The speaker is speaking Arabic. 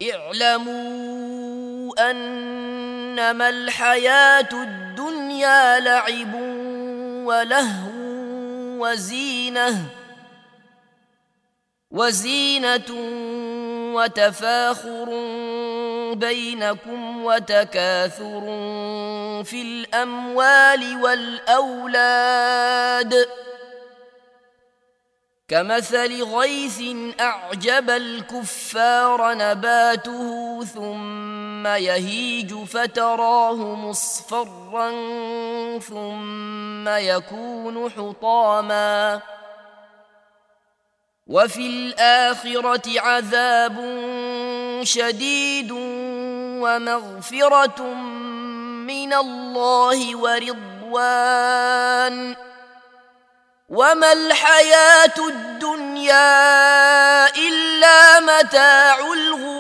اعلموا أنما الحياة الدنيا لعب ولهو وزينة وتفاخر بينكم وتكاثر في الأموال والأولاد كمثل غيث أعجب الكفار نباته ثم يهيج فتراه مصفرا ثم يكون حطاما وفي الآخرة عذاب شديد ومغفرة من الله ورضوان وما الحياة الدنيا إلا متاع الغرور.